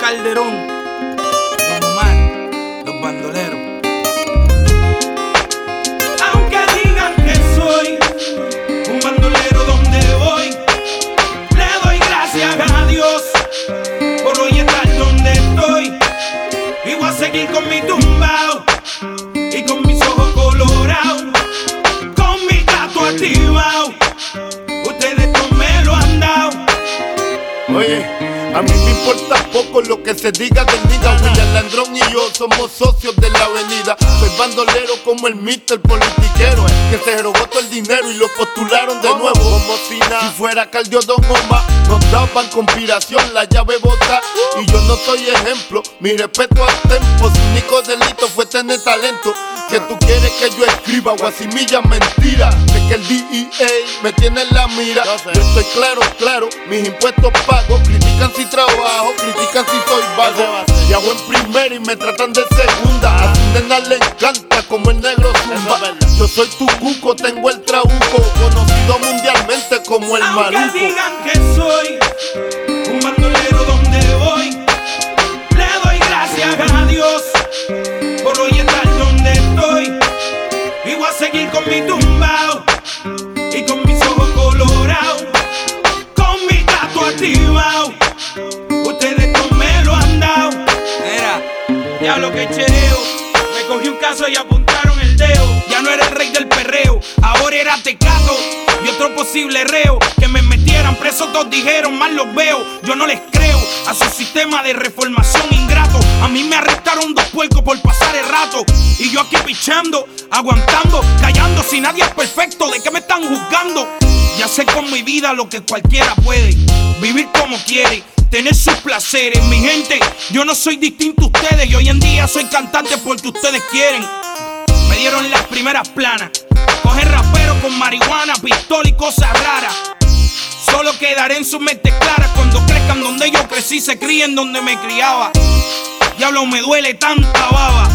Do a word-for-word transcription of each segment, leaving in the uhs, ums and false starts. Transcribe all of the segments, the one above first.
Calderón, Don Omar, Los Bandoleros. Aunque digan que soy un bandolero donde voy, le doy gracias a Dios por hoy estar donde estoy. Y voy a seguir con mi tumbao y con mis ojos colorados, con mi gato activado. Ustedes no me lo han dado. Oye, a mí me importa poco lo que se diga del nigga. William Landrón y yo somos socios de la avenida. Soy bandolero como el mister politiquero, que se robó todo el dinero y lo postularon de nuevo. Como si nada, si fuera Caldio Don Omar, nos daban conspiración, la llave bota. Y yo no soy ejemplo, mi respeto al tempo. Su único delito fue tener talento. Que tú quieres que yo escriba guasimilla mentira, de que el D E A me tiene en la mira. Yo estoy claro, claro, mis impuestos pago. Critican si trabajo, critican si soy vago. Y hago en primera y me tratan de segunda. A su nena le encanta como el negro zumba. Yo soy tu cuco, tengo el trabuco, conocido mundialmente como el maluco. Aunque digan que soy un bandolero donde voy, le doy gracias a Dios por hoy estar donde estoy. Y voy a seguir con mi tumbao y con mis ojos colorados, con mi gato activado. Ustedes no me lo han dado. Era, diablo que chereo. Me cogí un caso y apuntaron el dedo. Ya no era el rey del perreo, ahora era Tecato y otro posible reo. Que me metieran preso, todos dijeron, mal los veo. Yo no les creo a su sistema de reformación ingrato. A mí me arrestaron dos puercos por pasar el rato, y yo aquí pichando, aguantando, callando. Si nadie es perfecto, ¿de qué me están juzgando? Ya sé con mi vida lo que cualquiera puede, vivir como quiere, tener sus placeres. Mi gente, yo no soy distinto a ustedes, y hoy en día soy cantante porque ustedes quieren. Me dieron las primeras planas, coger rapero con marihuana, pistola y cosas raras. Solo quedaré en sus mentes claras cuando crezcan donde yo crecí, se críen donde me criaba. Diablo, me duele tanta baba,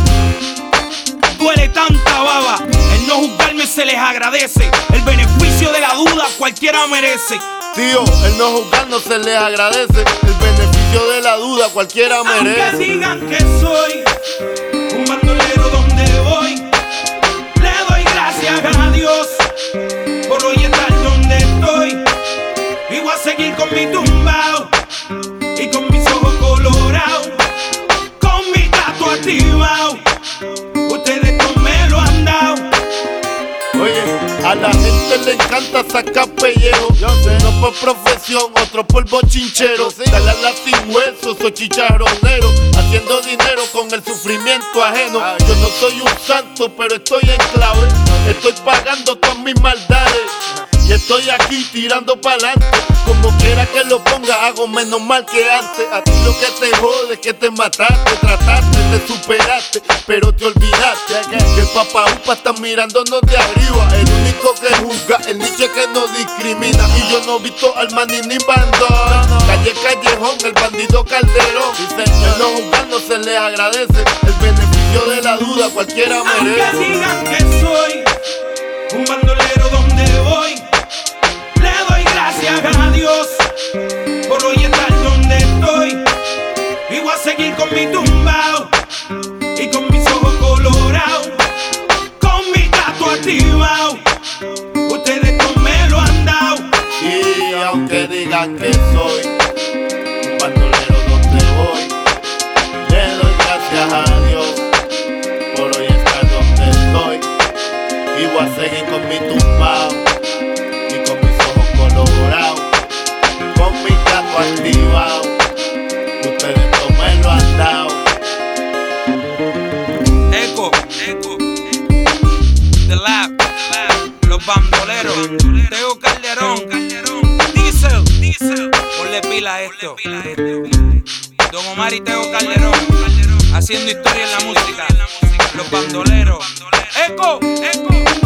duele tanta baba. El no juzgarme se les agradece, el beneficio de la duda cualquiera merece. Tío, el no juzgarnos se les agradece, el beneficio de la duda cualquiera merece. Aunque digan que soy un bandolero donde voy, le doy gracias a Dios por hoy estar donde estoy. Y voy a seguir con mi tumbao y con mis ojos colorados, con mi gato activado. Ustedes no me lo han dado. Oye, a la gente le encanta sacar pellejo. Uno por profesión, otro por bochinchero. Dale a la sin hueso, soy chicharronero, haciendo dinero con el sufrimiento ajeno. Yo no soy un santo, pero estoy en clave. Estoy pagando todas mis maldades y estoy aquí tirando pa'lante. Como quiera que lo ponga, hago menos mal que antes. A ti lo que te jode es que te mataste, trataste, te superaste, pero te olvidaste que el papá upa está mirándonos de arriba. El único que juzga, el niche que no discrimina. Y yo no he visto al maní ni bandón. Calle Callejón, el bandido Calderón. El no juzgar no se le agradece, el beneficio de la duda cualquiera merece. Aunque digan que soy un bandolero donde voy, le doy gracias a Dios por hoy estar donde estoy. Y voy a seguir con mi tumbao y con mis ojos colorados, con mi gato activado. Ustedes no me lo han dado. Y aunque digan que soy un bandolero donde voy, le doy gracias a Dios por hoy estar donde estoy. Y voy a seguir con mi tumbao y con mis ojos colorados, con mi gato activado. Ustedes no me lo han dado. Eco, Eco, The Lab, Los Bandoleros, Tego Calderón, Diesel, Diesel, ponle pila a esto. Don Omar y Tego Calderón, haciendo historia en la música. Los Bandoleros. Eco, Eco.